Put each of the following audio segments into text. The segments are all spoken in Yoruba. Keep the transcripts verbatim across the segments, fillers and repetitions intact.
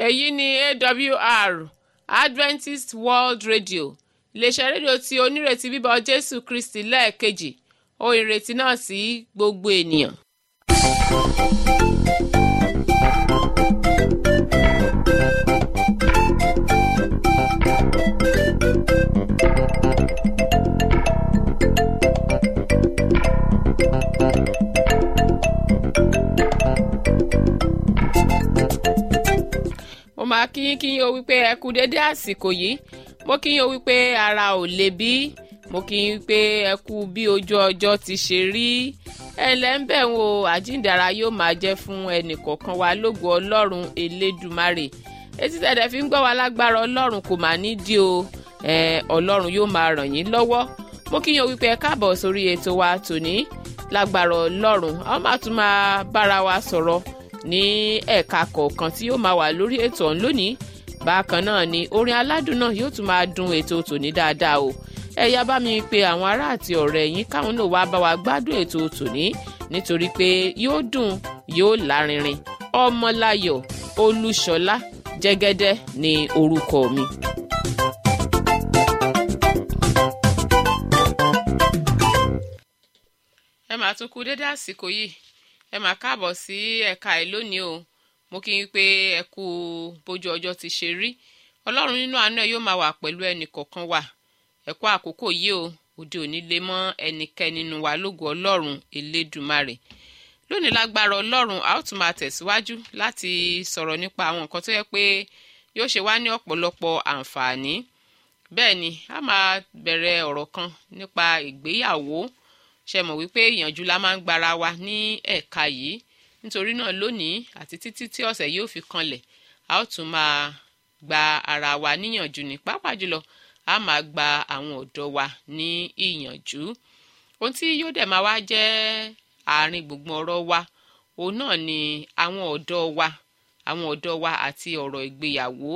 èyí ni A W R Adventist World Radio iléeṣẹ́ rédíò tí onírètí bíbọ̀ Jésù Kristi lẹ́ẹ̀kejì ohun ìrètí náà sí gbogbo ènìyàn. mo máa kí yín kí yín o wípé ẹ kú dédé àsìkò yìí mo kí yín o wípé ara ò le bí mo kí yín wípé ẹ kú bí ojú ọjọ́ ti ṣe rí ẹ ǹlẹ́ ń bẹ̀ wò àjíǹdàrà yóò máa jẹ́ fún ẹnìkọ̀ọ̀kan wa lógo Ọlọ́run Elédùmarè etí tẹ̀dẹ̀ fi ń gbọ́ wa lágbára Ọlọ́run kò máa ní dí o Ọlọ́run yóò máa ràn yín lọ́wọ́ mo kí yín o wípé ẹ káàbọ̀ sórí ètò wa tòní lágbára Ọlọ́run a máa tún máa bára wa sọ̀rọ̀ ní ẹ̀ka kọ̀ọ̀kan tí yóò máa wà lórí ètò ọ̀hún lónìí bákan náà ni orin aládùn náà yóò tún máa dùn ètò tòní dáadáa o ẹ̀yà bá mi pe àwọn ará àti ọ̀rẹ́ yín káwọn náà wá bá wa gbádùn ètò tòní nítorí pé yóò dùn yóò lárinrin Ọmọláyọ̀ Olúṣọlá Jẹ́gẹ́dẹ́ ni orúkọ mi. ẹ máa tún kú dédé àsìkò yìí ẹ máa káàbọ̀ sí ẹ̀ka ẹ̀ lónìí o mo kí n pé ẹ kú bójú ọjọ́ ti ṣe rí Ọlọ́run nínú àánú ẹ yóò máa wà pẹ̀lú ẹnì kọ̀ọ̀kan wa ẹ kú àkókò yìí o òde òní lè mọ́ ẹnikẹ́ni nínú wa lógo Ọlọ́run Elédùmarè lónìí lágbára Ọlọ́run a ó tún máa tẹ̀síwájú láti sọ̀rọ̀ nípa àwọn nǹkan tó yẹ pé yóò ṣe wá ní ọ̀pọ̀lọpọ̀ àǹfààní bẹ́ẹ̀ ni a máa bẹ̀rẹ̀ ọ̀rọ̀ kan nípa ìgbéyàwó ṣe mọ̀ wípé ìyànjú la máa ń gbára wa ní ẹ̀ka yìí nítorí náà lónìí àti títí tí ọ̀sẹ̀ yóò fi kanlẹ̀ a ó tún máa gba ara wa níyànjú ní pàápàá jùlọ a máa gba àwọn ọ̀dọ́ wa ní ìyànjú ohun tí yóò dẹ̀ máa wá jẹ́ àárín gbùngbùn ọ̀rọ̀ wa òun náà ni àwọn ọ̀dọ́ wa àwọn ọ̀dọ́ wa àti ọ̀rọ̀ ìgbéyàwó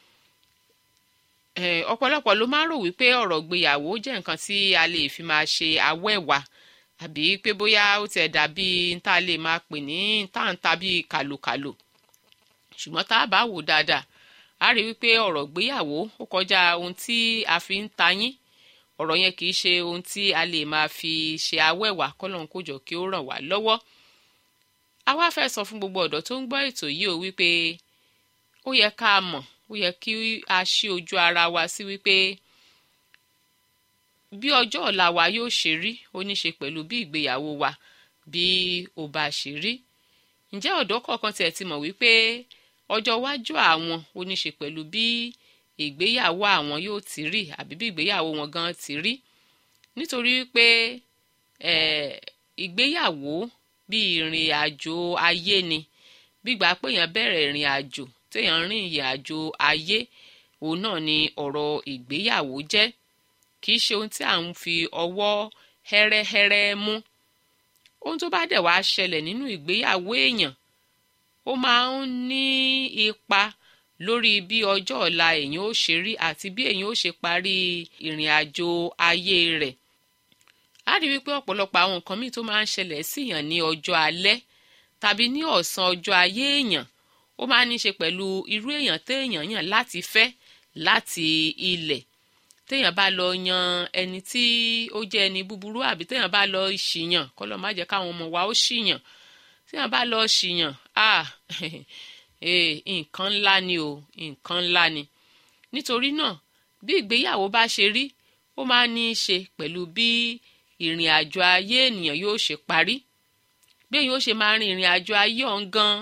ọ̀pọ̀lọpọ̀ ló máa ń rò wípé ọ̀rọ̀ ìgbéyàwó jẹ́ nǹkan tí a lè fi máa ṣe awẹ́wà àbí pé bóyá ó tiẹ̀ dàbí tá a lè máa pè ní táǹtà bíi kàlòkàlò ṣùgbọ́n tá a bá wò dáadáa a rí wípé ọ̀rọ̀ ìgbéyàwó ó kọjá ohun tí a fi ń tayín ọ̀rọ̀ yẹn kì í ṣe ohun tí a lè máa fi ṣe awẹ́wà kọ́lọ́n kó jọ kí ó ràn wá lọ́wọ́ a wá fẹ́ sọ fún gbogbo ọ̀dọ́ tó ń gbọ́ ètò yìí o wípé ó yẹ ká mọ̀ ó yẹ kí a ṣí ojú ara wa sí wípé bí ọjọ́ ọ̀la wa yóò ṣe rí ó ní ṣe pẹ̀lú bí ìgbéyàwó wa bí ó bá ṣe rí ǹjẹ́ ọ̀dọ́ kọ̀ọ̀kan tiẹ̀ ti mọ̀ wípé ọjọ́ iwájú àwọn ó ní ṣe pẹ̀lú bí ìgbéyàwó àwọn yóò ti rí àbí bí ìgbéyàwó wọn gan ti rí nítorí wípé ìgbéyàwó bí ìrìn àjò ayé ni gbígbà pé èèyàn bẹ̀rẹ̀ ìrìn àjò téèyàn rìn ìrìn àjò ayé òun náà ni ọ̀rọ̀ ìgbéyàwó jẹ́ kì í ṣe ohun tí à ń fi ọwọ́ hẹ́rẹ́hẹ́rẹ́ mú ohun tó bá dẹ̀ wá ṣẹlẹ̀ nínú ìgbéyàwó èèyàn ó máa ń ní ipa lórí bí ọjọ́ ọ̀la èèyàn ó ṣe rí àti bí èèyàn ó ṣe parí ìrìn àjò ayé rẹ̀ á rí wípé ọ̀pọ̀lọpọ̀ àwọn nǹkan míì tó máa ń ṣẹlẹ̀ síyàn ní ọjọ́ alẹ́ tàbí ní ọ̀sán ọjọ́ ayé èèyàn ó máa ń ní ṣe pẹ̀lú irú èèyàn téèyàn yàn láti fẹ́ láti ilẹ̀ téèyàn bá lọ yan ẹni tí ó jẹ́ ẹni búburú àbí téèyàn bá lọ ṣìyàn kọ́lọ́ má jẹ́ káwọn ọmọ wa ó ṣìyàn téèyàn bá lọ ṣìyàn ah nǹkan ńlá ni o nǹkan ńlá ni nítorí náà bí ìgbéyàwó bá ṣe rí ó máa ní í ṣe pẹ̀lú bí ìrìn àjò ayé ènìyàn yóò ṣe parí bí èyí ó ṣe máa rin ìrìn àjò ayé ọ̀hún gan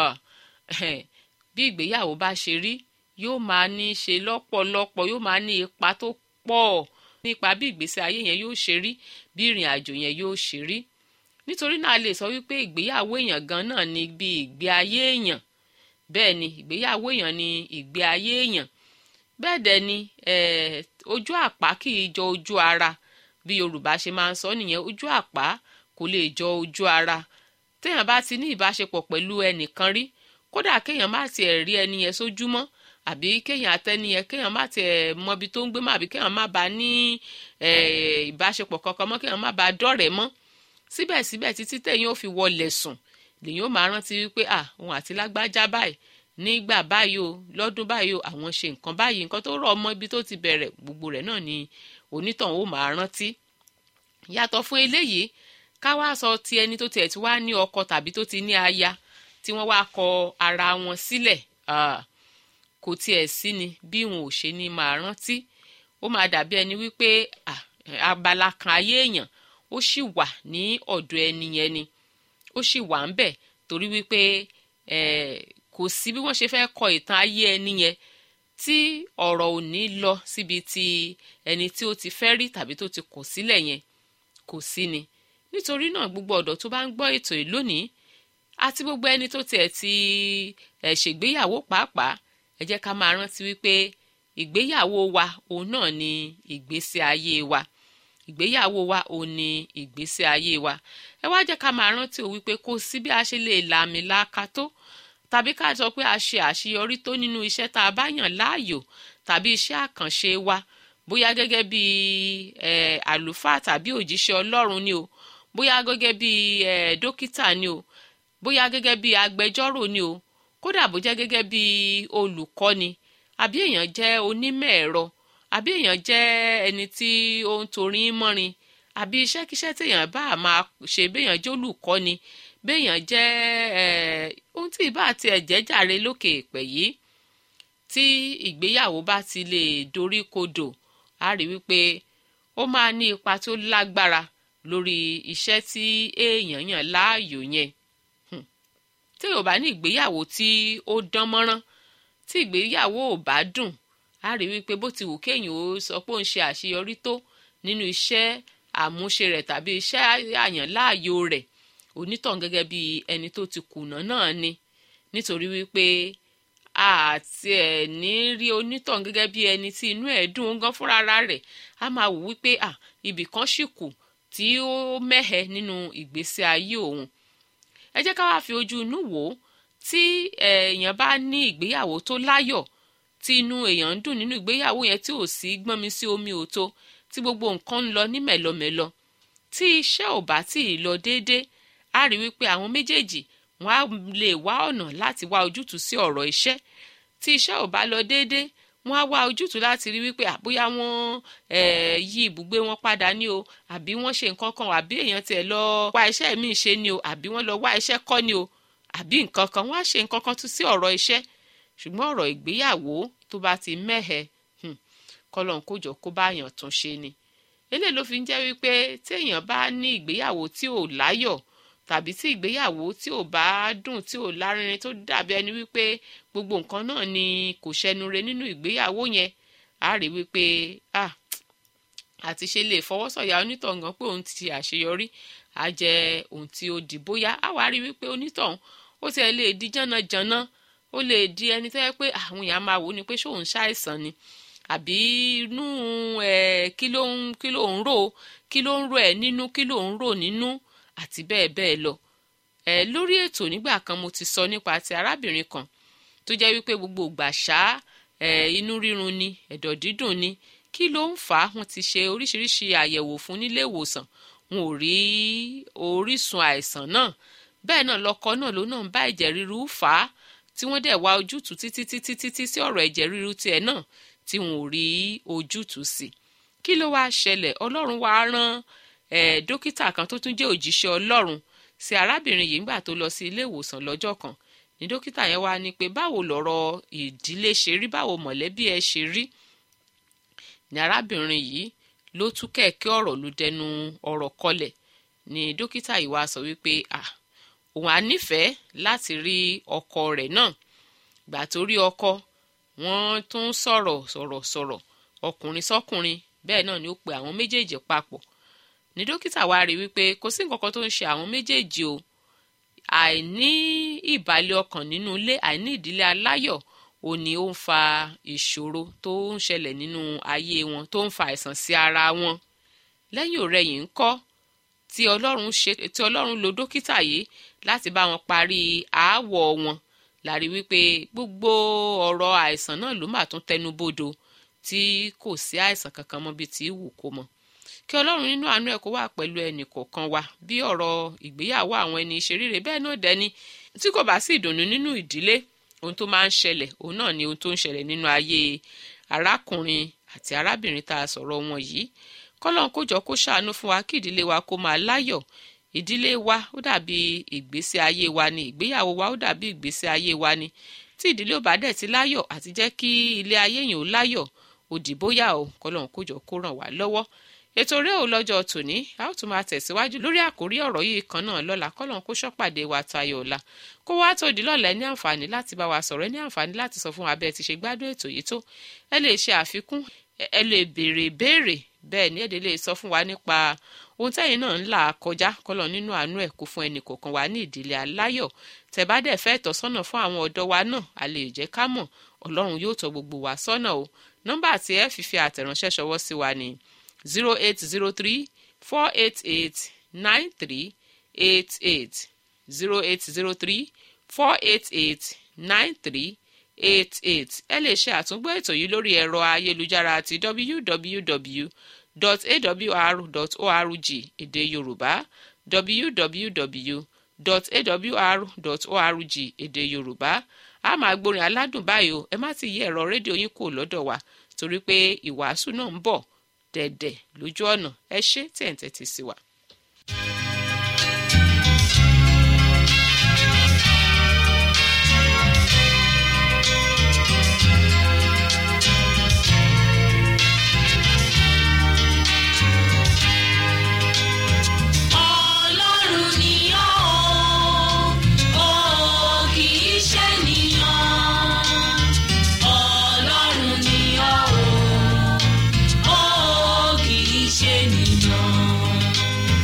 bí ìgbéyàwó bá ṣe rí yóò máa ní í ṣe lọ́pọ̀lọpọ̀ yóò máa ní ipa tó pọ̀ nípa bí ìgbésí ayé yẹn yóò ṣe rí bí ìrìn àjò yẹn yóò ṣe rí nítorí náà a lè sọ wípé ìgbéyàwó èèyàn gan náà ni bí ìgbé ayé èèyàn bẹ́ẹ̀ ni ìgbéyàwó èèyàn ni ìgbé ayé èèyàn bẹ́ẹ̀ dẹ̀ ni ojú àpá kì í jọ ojú ara bí Yorùbá ṣe máa ń sọ nìyẹn ojú àpá kò lè jọ ojú ara téèyàn bá ti ní ìbáṣepọ̀ pẹ̀lú ẹnìkan rí kódà kéèyàn má tiẹ̀ rí ẹni yẹn sójúmọ́ àbí kéèyàn àtẹni yẹn kéèyàn má tiẹ̀ mọbi tó ń gbé mọ́ àbí kéèyàn má ba ní ìbáṣepọ̀ kankan mọ́ kéèyàn má ba dọ́rẹ̀ẹ́ mọ́ síbẹ̀síbẹ̀ títí téèyàn ó fi wọlé sùn lèyìn ó máa rántí wípé à òun àti lágbájá báyìí nígbà báyìí o lọ́dún báyìí o àwọn ṣe nǹkan báyìí nǹkan tó rọ̀ mọ́ ibi tó ti bẹ̀rẹ̀ gbogbo rẹ̀ náà ni onítọ̀hún ó máa rántí. yàtọ̀ fún eléyìí ká wá sọ ti ẹni tó tiẹ̀ ti wá ní ọkọ tàbí tó ti ní aya tí wọ́n wá kọ ara wọn sílẹ̀ kò tiẹ̀ sí ni bí wọn ò ṣe ní máa rántí. ó máa dàbí ẹni wípé abala kan ayé èèyàn ó sì wà ní ọ̀dọ̀ ẹni yẹn ni ó sì wà ń bẹ̀ torí wípé kò sí bí wọ́n ṣe fẹ́ kọ ìtàn ayé ẹni yẹn tí ọ̀rọ̀ ò ní lọ síbi ti ẹni tí ó ti fẹ́ rí tàbí tó ti kọ̀ sílẹ̀ yẹn kò sí ni. nítorí náà gbogbo ọ̀dọ́ tó bá ń gbọ́ ètò yìí lónìí àti gbogbo ẹni tó tiẹ̀ ti ṣègbéyàwó pàápàá ẹ jẹ́ ká máa rántí wípé ìgbéyàwó wa òun náà ni ìgbésí ayé wa ìgbéyàwó wa òun ni ìgbésí ayé wa. ẹ wá jẹ́ ká máa rántí o wípé kò sí bí a ṣe lè làmìlaka tó tàbí ká sọ pé a ṣe àṣeyọrí tó nínú iṣẹ́ tá a bá yàn láàyò tàbí iṣẹ́ àkànṣe wa bóyá gẹ́gẹ́ bí àlùfáà tàbí òjíṣẹ́ Ọlọ́run ni o bóyá gẹ́gẹ́ bí dókítà ni o bóyá gẹ́gẹ́ bí agbẹjọ́rò ni o kódà bó jẹ́ gẹ́gẹ́ bí olùkọ́ni àbí èèyàn jẹ́ onímọ̀ ẹ̀rọ àbí èèyàn jẹ́ ẹni tí ó ń torí mọ́rin àbí iṣẹ́kíṣẹ́ téèyàn bá máa ṣe béèyàn jẹ́ olùkọ́ni béèyàn jẹ́ ohun tí ìbá àti ẹ̀jẹ̀ jàre lókè èpẹ̀ yìí tí ìgbéyàwó bá ti lè dorí kodò a rí wípé ó máa ní ipa tó lágbára lórí iṣẹ́ tí èèyàn yàn láàyò yẹn. tí ò bá ní ìgbéyàwó tí ó dán mọ́rán tí ìgbéyàwó ò bá dùn a rí wípé bó ti wù kéèyàn ó sọ pé ó ń ṣe àṣeyọrí tó nínú iṣẹ́ àmúṣe rẹ̀ tàbí iṣẹ́ àyàn láàyò rẹ̀ onítàn gẹ́gẹ́ bí ẹni tó ti kùnà náà ni nítorí wípé àti ẹ̀ ní rí onítàn gẹ́gẹ́ bí ẹni tí inú ẹ̀ dùn gan fúnra rẹ̀ a máa wù wípé à ibì kan ṣì kù tí ó mẹ́hẹ nínú ìgbésí ayé òun. ẹ jẹ́ ká wá fi ojú inú wò ó tí èèyàn bá ní ìgbéyàwó tó láyọ̀ tí inú èèyàn ń dùn nínú ìgbéyàwó yẹn tí ò sí gbọ́n mi sí omi òtó tí gbogbo nǹkan ń lọ ní mẹ̀lọmẹ̀lọ tí iṣẹ́ ò bá tí ì lọ déédéé a rí wípé àwọn méjèèjì wọn á lè wá ọ̀nà láti wá ojútùú sí ọ̀rọ̀ iṣẹ́ tí iṣẹ́ ò bá lọ déédéé wọn á wá ojútùú láti rí wípé àbóyá wọn yí ibùgbé wọn padà ní o àbí wọ́n ṣe nǹkan kan àbí èèyàn tiẹ̀ lọ wá iṣẹ́ míì ṣe ní o àbí wọ́n lọ wá iṣẹ́ kọ́ ní o àbí nǹkan kan wọ́n á ṣe nǹkan kan tún sí ọ̀rọ̀ iṣẹ́ ṣùgbọ́n ọ̀rọ̀ ìgbéyàwó tó bá ti mẹ́hẹ kọ́lọ́n kó jọ kó bá yàn tún ṣe ni. eléyìí ló fi ń jẹ́ wípé tí èèyàn bá ní ìgbéyàwó tí ò láyọ̀ tàbí tí ìgbéyàwó tí ò bá dùn tí ò lárinrin tó dàbí ẹni wípé gbogbo nǹkan náà ni kò ṣẹnure nínú ìgbéyàwó yẹn a rí wípé ah àti ṣe lè fọwọ́sọ̀yà onítọ̀hún pé òun ti ṣe àṣeyọrí á jẹ́ ohun tí ó di bóyá á wá rí wípé onítọ̀hún ó tiẹ̀ lè di jànnàjànnà ó lè di ẹni tó yẹ pé àwọn èèyàn máa wò ó ni pé ṣóun ṣàìsàn ni àbí inú ẹ kí ló ń kí ló ń rò kí ló ń rò ẹ nínú kí ló ń rò nínú àti bẹ́ẹ̀ bẹ́ẹ̀ lọ. ẹ lórí ètò nígbà kan mo ti sọ nípa ti arábìnrin kan tó jẹ́ wípé gbogbo ìgbà ṣá ẹ inú rírun ni ẹ̀dọ̀ dídùn ni kí ló ń fà á wọ́n ti ṣe oríṣiríṣi àyẹ̀wò fún nílé ìwòsàn wọn ò rí orísun àìsàn náà bẹ́ẹ̀ náà lọ́kọ náà ló náà ń bá ẹ̀jẹ̀ ríru fà á tí wọ́n dẹ̀ wá ojútùú títí títí títí sí ọ̀rọ̀ ẹ̀jẹ̀ ríru tiẹ̀ náà tí wọn ò rí ojútùú sí. kí ló wá ṣẹlẹ̀ ọlọ́run wá rán eh, dókítà kan tó tún jẹ́ òjíṣẹ́ ọlọ́run sí arábìnrin yìí nígbà tó lọ sí ilé ìwòsàn lọ́jọ́ kan ní dókítà yẹn wá ní pé báwo lọ̀rọ̀ ìdílé ṣe rí báwo mọ̀lẹ́bí ẹ ṣe rí ní arábìnrin yìí ló tú kẹ̀kẹ́ ọ̀rọ̀ ló dẹnu ọ̀rọ̀ kọlẹ̀ ní dókítà yìí wá sọ wípé ah òun á nífẹ̀ẹ́ láti rí ọkọ rẹ̀ náà gbà tó rí ọkọ wọ́n tún sọ̀rọ̀ sọ̀rọ̀ sọ̀rọ̀ ọkùnrin sọ́kùnrin bẹ́ẹ̀ náà ni ó pe àwọn méjèèjì papọ̀ ní dókítà wá rí wípé kò sí nǹkan kan tó ń ṣe àwọn méjèèjì o àìní ìbàlẹ̀ ọkàn nínú ilé àìní ìdílé aláyọ̀ ò ní ó ń fa ìṣòro tó ń ṣẹlẹ̀ nínú ayé wọn tó ń fa àìsàn sí ara wọn lẹ́yìn ọ̀rẹyìn ńkọ́ tí ọlọ́run ṣe tí ọlọ́run lo dókítà yìí láti bá wọn parí aáwọ̀ wọn lárí wípé gbogbo ọ̀rọ̀ àìsàn náà ló mà tún tẹnu bodò tí kò sí àìsàn kankan mọ́ bíi tí wù kó mọ́ kí ọlọ́run nínú àánú ẹ̀ kó wà pẹ̀lú ẹnì kọ̀ọ̀kan wa bí ọ̀rọ̀ ìgbéyàwó àwọn ẹni ìṣeríre bẹ́ẹ̀ náà dẹni tí kò bá sí ìdùnnú nínú ìdílé ohun tó máa ń ṣẹlẹ̀ òun náà ni ohun tó ń ṣẹlẹ̀ nínú ayé arákùnrin àti arábìnrin tá a sọ̀rọ̀ wọn yìí. kọ́lọ́n kó jọ kó ṣàánú fún wa kí ìdílé wa kó máa láyọ̀. ìdílé wa ó dàbí ìgbésí ayé wa ni, ìgbéyàwó wa ó dàbí ìgbésí ayé wa ni. tí ìdílé ò bá dẹ̀ ti láyọ̀ àti jẹ́ kí ilé ayé yẹn ó láyọ̀ ó dì bóyá o. kọ́lọ́n kó jọ kó ràn wá lọ́wọ́. ètò rẹ̀ ò lọ́jọ́ tòní a ó tún máa tẹ̀síwájú lórí àkórí ọ̀rọ̀ yìí kan náà lọ́la. kọ́lọ́n kó ṣọ́pàdé wa tayọ̀ ọ̀la kó wá tó di lọ́la ẹ ní àǹfààní láti bá wa sọ̀rọ̀ ẹ ní àǹfààní láti sọ fún wa bẹ́ẹ̀ ti ṣe gbádùn ètò yìí tó. ẹ lè ṣe àfikún ẹ lè béèrè béèrè bẹ́ẹ̀ ni èdè lè sọ fún wa nípa ohun tẹ́yin náà ń là kọjá. kọ́lọ́n nínú àánú ẹ̀ kó fún ẹnì kọ̀ọ̀kan wa ní ìdílé aláyọ̀. tẹ́ bá dẹ̀ fẹ́ tọ́sọ́nà fún àwọn ọ̀dọ́ wa náà a lè jẹ́ ká mọ̀. ọlọ́run yóò tọ́ gbogbo wa sọ́nà o. nọ́mbà tí ẹ fi fi àtẹ̀ránṣẹ́ ṣọwọ́ sí wa ni zero eight zero three four eight eight nine three eight eight zero eight zero three four eight eight nine three eight eight. ẹ lè ṣe àtúngbọ́ ètò yìí lórí ẹ̀rọ ayélujára ti w w w dot a w r dot org èdè yorùbá w w w dot a w r dot org èdè yorùbá. a máa gbórin aládùn báyìí o. ẹ má ti yí ẹ̀rọ rédíò yín kúrò lọ́dọ̀ wa torí pé ìwàásù náà ń bọ̀ dẹ̀dẹ̀ lójú ọ̀nà. ẹ ṣé tẹ̀ ń tẹ́tí sí wa. Ènìyàn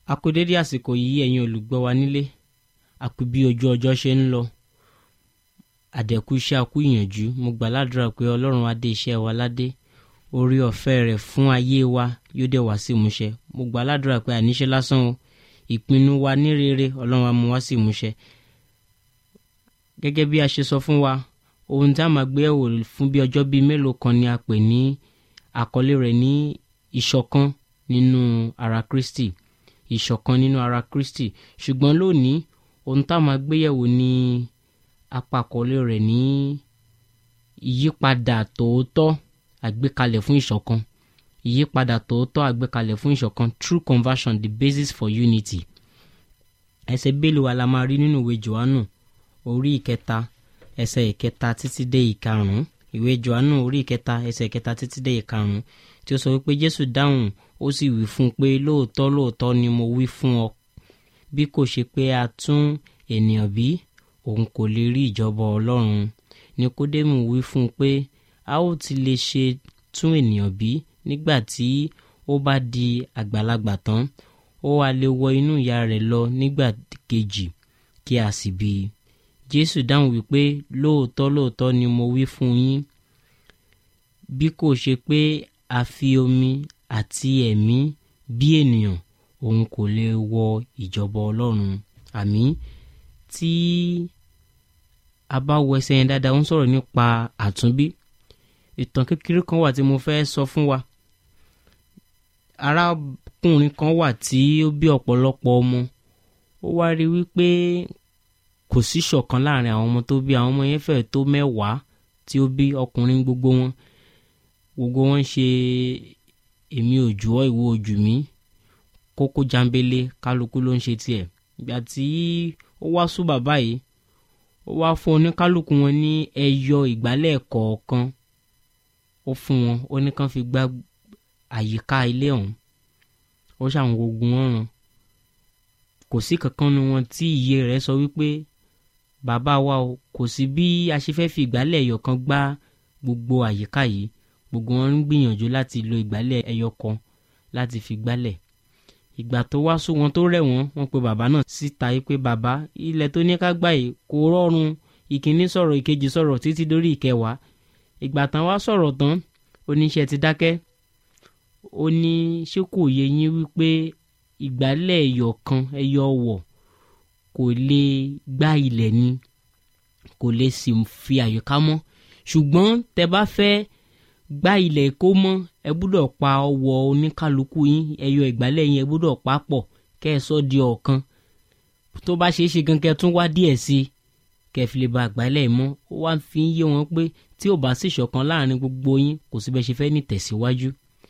A kú dédé àsìkò yìí ẹ̀yin olùgbọ́ wa nílé, a kú bí ojú ọjọ́ ṣe ń lọ, àdẹ̀kú iṣẹ́ akú ìyànjú. Mo gbà ládùúrà pé Ọlọ́run á dé iṣẹ́ wa ládé, orí ọ̀fẹ́ rẹ̀ fún ayé wa yóò dẹ̀ wá sí ìmúṣẹ. Mo gbà ládùúrà pé àníṣe lásán o, ìpinnu wa ní rere Ọlọ́run á mú wá sí ìmúṣẹ. Gẹ́gẹ́ bí a ṣe sọ fún wa, ohun tí a máa gbé ẹ̀wò fún bí ọjọ́ bíi mélòó kan ni a pè ní àkọlé rẹ̀ ní ìṣọ̀kan nínú ara Kristi. Ìṣọ̀kan nínú ara Kristi. Ṣùgbọ́n lónìí ohun tá a máa gbé yẹ̀wò ní àpàkọlé rẹ̀ ní ìyípadà tòótọ́ àgbékalẹ̀ fún ìṣọ̀kan. Ìyípadà tòótọ́ àgbékalẹ̀ fún ìṣọ̀kan, true conversion, the basis for unity. Ẹsẹ̀ bélò wa la máa rí nínú ìwé Jòhánù orí ìkẹta ẹsẹ̀ ìkẹta títí dé ìkarùn-ún. Ìwé Jòhánù orí ìkẹta ẹsẹ̀ ìkẹta títí dé ìkarùn-ún, tí ó sọ wípé Jésù dáhùn ó sì wí fún un pé lóòótọ́ lóòótọ́ ni mo wí fún ọ, bí kò ṣe pé a tún ènìyàn bí, òun kò lè rí ìjọba Ọlọ́run. Níkódémù wí fún un pé a ó ti lè ṣe tún ènìyàn bí nígbà tí ó bá di àgbàlagbà tán, ó wá lè wọ inú ìyá rẹ̀ lọ nígbà kejì kí a sì bí i. Jésù dáhùn wípé lóòótọ́ lóòótọ́ ni mo wí fún yín, bí kò ṣe pé a fi omi àti ẹ̀mí bí ènìyàn, òun kò lè wọ ìjọba Ọlọ́run. Àmín. Tí a bá wo ẹsẹ̀ yẹn dáadáa, ó ń sọ̀rọ̀ nípa àtúnbí. Ìtàn kékeré kan wà tí mo fẹ́ sọ fún wa. Arákùnrin kan wà tí ó bí ọ̀pọ̀lọpọ̀ ọmọ. Ó wá rí wípé kò sí ṣọ̀kan láàrin àwọn ọmọ tó bí. Àwọn ọmọ yẹn fẹ́ẹ̀ tó mẹ́wàá tí ó bí, ọkùnrin gbogbo wọn. Gbogbo wọn ṣe èmi ò jù ọ́ ìwọ ò jù mí, kókó jambele, kálukú ló ń ṣe tiẹ̀. Ìgbà tí ó wá sú bàbá yìí, ó wá fún oníkálukú wọn ní ẹyọ ìgbálẹ̀ kọ̀ọ̀kan. Ó fún wọn, ó ní kán fi gbá àyíká ilé ọ̀hún. Ó ṣàwọn gbogbo wọn ràn. Kò sí kankan nu wọn tí ìyè rẹ̀ sọ wípé bàbá wa o, kò sí bí a ṣe fẹ́ fi ìgbálẹ̀ ẹyọ kan gbá gbogbo àyíká yìí. Gbogbo wọn ń gbìyànjú láti lo ìgbálẹ̀ ẹyọ kan láti fi gbálẹ̀. Ìgbà tó wá sú wọn tó rẹ̀ wọ́n, wọ́n pe bàbá náà síta yìí pé bàbá, ilẹ̀ tó ní ká gbá yìí kò rọrùn. Ìkíní sọ̀rọ̀, ìkejì sọ̀rọ̀ títí dórí ìkẹwàá. Ìgbà tán wá sọ̀rọ̀ tán, oníṣẹ́ ti dákẹ́. Ó ní ṣé kò yé yín wípé ìgbálẹ̀ ẹyọ kan ẹyọ ọwọ̀ kò lè gbá ilẹ̀ ni, kò lè sì fi àyíká mọ́. Ṣùgbọ́n tẹ́ bá fẹ́ gbá ilẹ̀ kó mọ́, ẹ gbúdọ̀ pa ọwọ́ oníkálukú yín, ẹyọ ìgbálẹ̀ yín ẹ gbúdọ̀ pa pọ̀ kẹ́ ẹ sọ di ọ̀kan. Tó bá ṣeé ṣe gan kẹ́ tún wá díẹ̀ sí i kẹ́ ẹ fi lè ba àgbálẹ̀ mọ́. Ó wá fi ń yé wọn pé tí ò bá sí ìṣọ̀kan láàrin gbogbo yín, kò sí bẹ́ẹ̀ ṣe fẹ́ ní tẹ̀síwájú.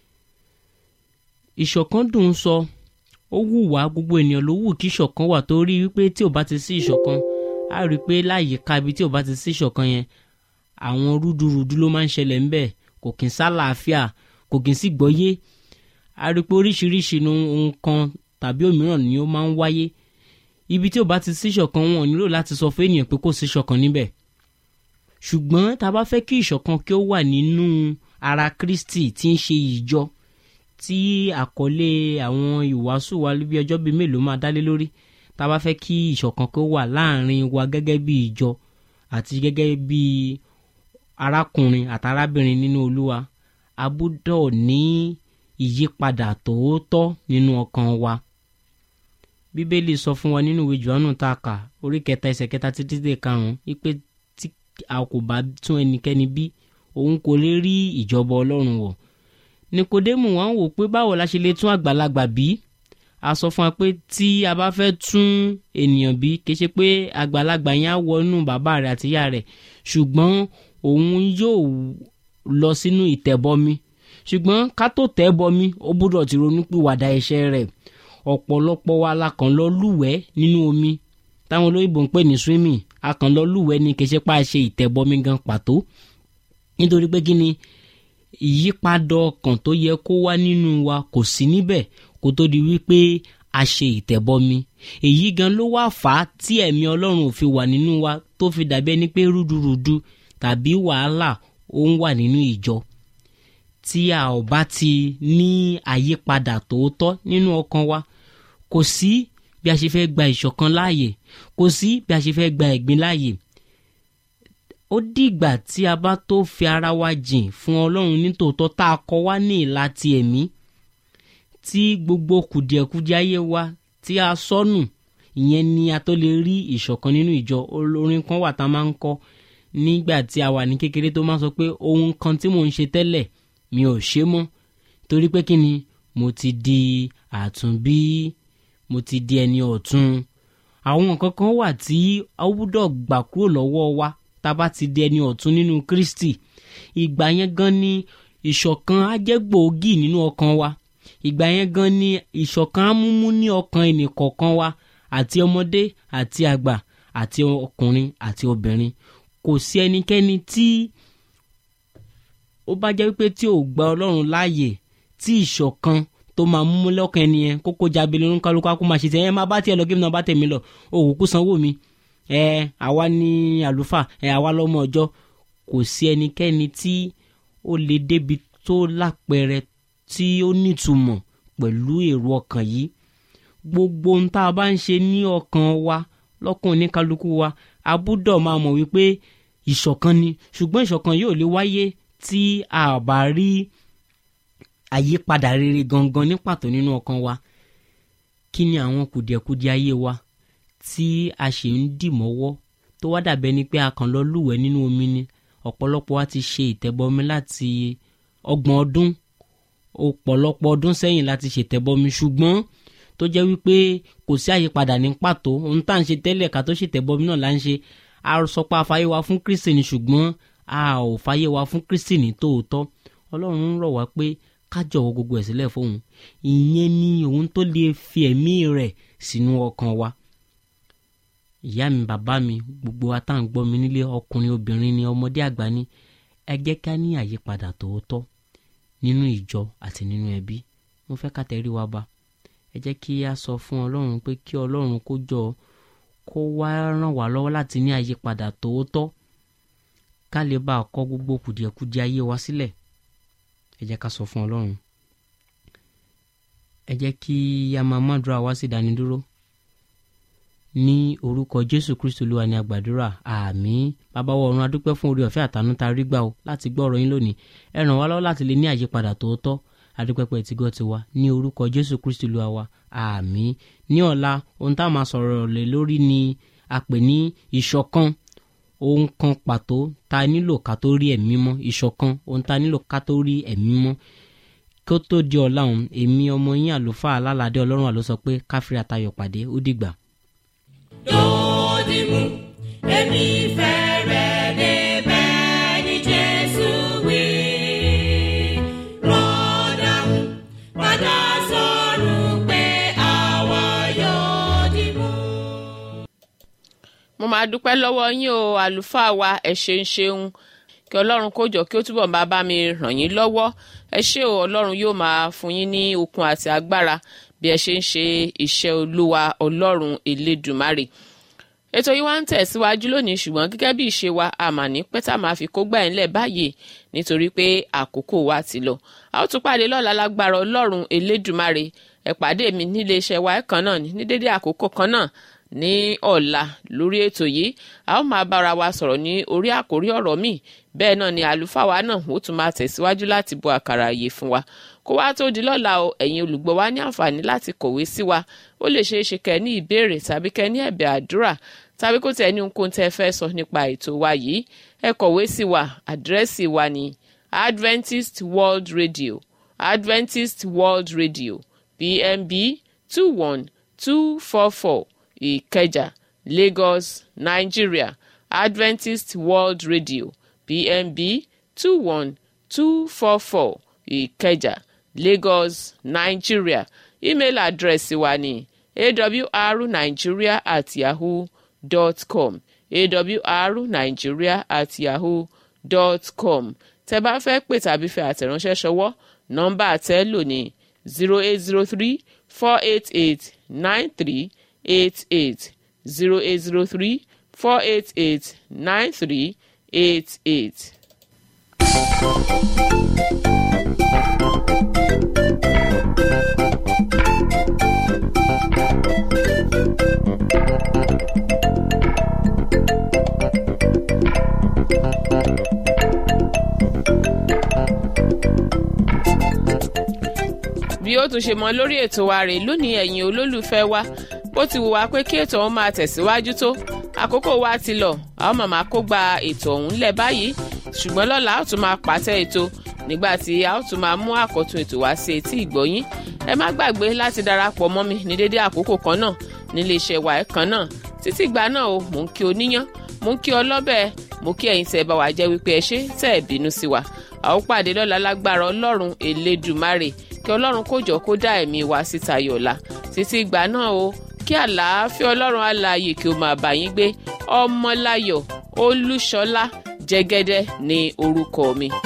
Ìṣọ̀kan dùn sọ, ó wù wá, gbogbo ènìyàn ló wù kí ìṣọ̀kan wà, torí wípé tí ò bá ti sí ìṣọ̀kan, á rí i pé láyìíká ibi tí ò bá ti sí ìṣọ̀kan yẹn, àwọn rúdurùdu ló máa ń ṣẹlẹ̀ ńbẹ̀. Kò kí n sálàáfíà, kò kí n sì gbọ́yé. A rí i pé oríṣiríṣi ohun kan tàbí òmíràn ni ó máa ń wáyé. Ibi tí ò bá ti sí ìṣọ̀kan, wọn ò nílò láti sọ fún ènìyàn pé kò sí ìṣọ̀kan níbẹ̀. Ṣùgbọ́n tá a bá fẹ́ kí ìṣọ̀kan kí ó wà nínú ara Kristi tí ń ṣe ìjọ, tí àkọlé àwọn ìwàásù wa bí ọjọ́ bíi mélòó máa dálé lórí, tá a bá fẹ́ kí ìṣọ̀kan kí ó wà láàrin wa gẹ́gẹ́ bí ìjọ àti gẹ́gẹ́ bí arákùnrin àtàrábìnrin nínú Olúwa, a gbọ́dọ̀ ní ìyípadà tòótọ́ nínú ọkàn wa. Bíbélì sọ fún wa nínú ìwé Jòhánù tá a kà orí kẹta ẹsẹ̀ kẹta títí dé karùn-ún wípé tí a kò bá tún ẹnikẹ́ni bí, òun kò lè rí ìjọba Ọlọ́run wọ̀. Níkódémù wá ń wò pé báwo la ṣe lè tún àgbàlagbà bí? A sọ fún wa pé tí a bá fẹ́ tún ènìyàn bí, kì í ṣe pé àgbàlagbà yẹn á wọ inú bàbá rẹ̀ àti ìyá rẹ̀, ṣùgbọ́n òun yóò lọ sínú ìtẹ̀bọmi. Ṣùgbọ́n ká tó tẹ̀bọmi, ó gbọ́dọ̀ ti ronúpìwàdà ẹ̀ṣẹ̀ rẹ̀. Ọ̀pọ̀lọpọ̀ wa la kàn lọ lúwẹ̀ẹ́ nínú omi táwọn olóyìnbó ń pè ní swimming. A kàn lọ lúwẹ̀ẹ́ ni, kì í ṣe pé a ṣe ìtẹ̀bọmi gan pàtó. Nítorí pé kí ni, ìyípadà ọkàn tó yẹ kó wá nínú wa kò sí níbẹ̀ kó tó di wípé a ṣe ìtẹ̀bọmi. Èyí gan ló wá fà á tí ẹ̀mí Ọlọ́run ò fi wà nínú wa, tó fi dàbí ẹni pé rúdurùdu tàbí wàhálà ó ń wà nínú ìjọ. Tí a ò bá ti ní àyípadà tòótọ́ nínú ọkàn wa, kò sí bí a ṣe fẹ́ gba ìṣọ̀kan láàyè, kò sí bí a ṣe fẹ́ gba ẹ̀gbin láàyè. Ó dìgbà tí a bá tó fi ara wa jìn fún Ọlọ́run nítòótọ́, tá a kọ wá ní ìlà ti ẹ̀mí, tí gbogbo kùdìẹ̀kudiẹ ayé wa tí a sọnù, ìyẹn ni a tó lè rí ìṣọ̀kan nínú ìjọ. Olórin kan wà tá a máa ń kọ nígbà tí a wà ní kékeré tó máa ń sọ pé ohun kan tí mò ń ṣe tẹ́lẹ̀ mi ò ṣe mọ́, torí pé kí ni, mo ti di àtúnbí, mo ti di ẹni ọ̀tun. Àwọn nǹkan kan wà tí a gbọ́dọ̀ gbà kúrò lọ́wọ́ wa tá a bá ti di ẹni ọ̀tun nínú Kristi. Ìgbà yẹn gan ni ìṣọ̀kan á jẹ́ gbòógì nínú ọkàn wa. Ìgbà yẹn gan ni ìṣọ̀kan á múmú ní ọkàn ẹnì kọ̀ọ̀kan wa, àti ọmọdé àti àgbà àti ọkùnrin àti obìnrin. Kò sí ẹnikẹ́ni tí ó bá jẹ́ wípé tí ò gba Ọlọ́run láàyè tí ìṣọ̀kan tó máa mú lọ́kàn ẹni yẹn kókó jábẹ́lẹ́ ń kálukú kó máa ṣe tẹ̀ ẹ́ máa bá tiẹ̀ lọ kí mi náà bá tẹ̀mí lọ, òkú sanwó mi, ẹ àwa ní àlùfáà, ẹ àwa lọ́mọ ọjọ́. Kò sí ẹnikẹ́ni tí ó lè débi tó lápẹẹrẹ tí ó nítumọ̀ pẹ̀lú èrò ọkàn yìí. Gbogbo ohun tá a bá ń ṣe ní ọkàn wa, lọ́kàn oníkálukú wa, a gbọ́dọ̀ máa mọ̀ wípé ìṣọ̀kan ni. Ṣùgbọ́n ìṣọ̀kan yóò lè wáyé tí a bá rí àyípadà rere gangan ní pàtó nínú ọkàn wa. Kí ni àwọn kùdìẹ̀kudiẹ ayé wa tí a ṣe ń dì mọ́wọ́ tó wá dàbẹ́ ni pé a kàn lọ lúwẹ̀ẹ́ nínú omi ni? Ọ̀pọ̀lọpọ̀ wa ti ṣe ìtẹ̀bọmi láti ọgbọ̀n ọdún, ọ̀pọ̀lọpọ̀ ọdún sẹ́yìn láti ṣe ìtẹ̀bọmi, ṣùgbọ́n tó jẹ́ wípé kò sí àyípadà ní pàtó. Ohun tá à ń ṣe tẹ́lẹ̀ ká tó ṣe ìtẹ̀bọmi náà là ń ṣe. A sọ pé a fàyè wa fún Kristi ni, ṣùgbọ́n a ò fàyè wa fún Kristi ní tòótọ́. Ọlọ́run ń rọ̀ wá pé ká jọ̀wọ́ gbogbo ẹ̀ sílẹ̀ fóun. Ìyẹn ni òun tó lè fi ẹ̀mí rẹ̀ sínú ọkàn wa. Ìyá mi, bàbá mi, gbogbo wa tá à ń gbọ́ mi nílé, ọkùnrin obìnrin ni, ọmọdé àgbà ni, ẹ jẹ́ ká ní àyípadà tòótọ́ nínú ìjọ àti nínú ẹbí. Mo fẹ́ ká tẹrí wa ba. Ẹ jẹ́ kí a sọ fún Ọlọ́run pé kí Ọlọ́run kó jọ kó wá ràn wá lọ́wọ́ láti ní àyípadà tòótọ́, ká lè bá kọ̀ gbogbo kùdìẹ̀kudiẹ ayé wa sílẹ̀. Ẹ jẹ́ ká sọ fún Ọlọ́run. Ẹ jẹ́ kí a máa mọ́dúrà wá sí ìdánidúró. Ní orúkọ Jésù Kristi Olúwa ni a gbàdúrà. Àmín. Bàbá wa ọ̀run, a dúpẹ́ fún oore ọ̀fẹ́ àtàánú tá a rí gbà o láti gbọ́ ọ̀rọ̀ yín lónìí. Ẹ ràn wá lọ́wọ́ láti lè ní àyípadà tòótọ́. A dúpẹ́ pé ẹ ti gbọ́ tiwa ní orúkọ Jésù Kristi Olúwa wa. Àmín. Ní ọ̀la ohun tá a máa sọ̀rọ̀ lé lórí ni a pè ní ìṣọ̀kan. Ohun kan pàtó tá a nílò ká tó rí ẹ̀mí mọ́. Ìṣọ̀kan, ohun tá a nílò ká tó rí ẹ̀mí mọ́. Kó tó di ọ̀la òun, èmi ọmọ yín àlùfáà Alálàdé Ọlọ́run àló sọ pé ká fi àtayọ̀ pàdé. Ó dìgbà. Dòdìmú, èmi fẹ́ rẹ̀ débẹ̀ ní Jésù wí. Rọ́dàmú, padà sọ̀rọ̀ pé àwa yóò dìmú. Mo máa dúpẹ́ lọ́wọ́ yín o àlùfáà wa, ẹ ṣeun ṣeun. Kí Ọlọ́run kó jọ kí ó túbọ̀ máa bá mi ràn yín lọ́wọ́. Ẹ ṣé o, Ọlọ́run yóò máa fún yín ní okun àti agbára bí ẹ ṣe ń ṣe iṣẹ́ Olúwa Ọlọ́run Elédùmarè. Ètò yìí wá ń tẹ̀síwájú lónìí, ṣùgbọ́n gẹ́gẹ́ bí ìṣe wa, a mà ní pẹ́ tá a máa fi kó gbà ẹ̀ ńlẹ̀ báyìí nítorí pé àkókò wa ti lọ. A ó tún pàdé lọ́la lágbára Ọlọ́run Elédùmarè. Ẹ pàdé mi nílé iṣẹ́ wa kan náà ní dédé àkókò kan náà ní ọ̀la lórí ètò yìí. A ó máa bára wa sọ̀rọ̀ ní orí àkórí ọ̀rọ̀ míì. Bẹ́ẹ̀ náà ni àlùfáà wa náà ó tún máa tẹ̀síwájú láti bọ àkàrà àyè fún wa. Kó wá tó di lọ́la o, ẹ̀yin olùgbọ́ wa ní àǹfààní láti kọ̀wé sí wa. Ó lè ṣeé ṣe kẹ́ ní ìbéèrè tàbí kẹ́ ní ẹ̀bẹ̀ àdúrà tàbí kó tẹ̀ ní ohunkóhun tẹ́ fẹ́ sọ nípa ètò wa yìí. Ẹ kọ̀wé sí wa. Àdírẹ́sì wa ni Adventist World Radio, Adventist World Radio, P M B two one two four four, Ìkẹjà, Lagos, Nigeria. Adventist World Radio, P M B two one two four four, Ìkẹjà, Lagos, Nigeria. Email address wa ni awrnigeria at yahoo dot com, awrnigeria at yahoo dot com. Tẹ́ bá fẹ́ pè tàbí fẹ́ àtẹ̀ránṣẹ́ ṣọwọ́, nọ́mbà tẹ́ lò ní zero eight zero three four eight eight nine three eight eight, zero eight zero three four eight eight nine three eight eight. bí ó tún ṣe mọ lórí ètò wa rè lónìí ẹ̀yin olólùfẹ́ wa bó ti wù wá pé kí ètò ọ̀hún máa tẹ̀síwájú tó àkókò wa ti lọ àwọn màmá kó gba ètò ọ̀hún lẹ̀ báyìí ṣùgbọ́n lọ́la a ó tún máa pàtẹ ètò nígbà tí a ó tún máa mú àkọ́tún ètò wá sí etí ìgbọ́yín ẹ má gbàgbé láti darapọ̀ mọ́ mi ní dédé àkókò kan náà nílé iṣẹ́ wa ẹ̀ kan náà títí ìgbà náà o mò ń kí oníyán mò ń kí ọlọ́bẹ̀ mo kí ẹ̀yin tẹ́ ẹ bá wa jẹ́ wípé ẹ ṣé tẹ́ ẹ bínú sí wa a ó pàdé lọ́la lágbára ọlọ́run elédùmarè kí ọlọ́run kó jọ kó dá ẹ̀mí wa síta yọ̀la títí ìgbà náà o kí àlàáfíà ọlọ́run alààyè kí ó máa bá yín gbé ọmọláyọ̀ olúṣọlá jẹ́gẹ́dẹ́ ní orúkọ mi.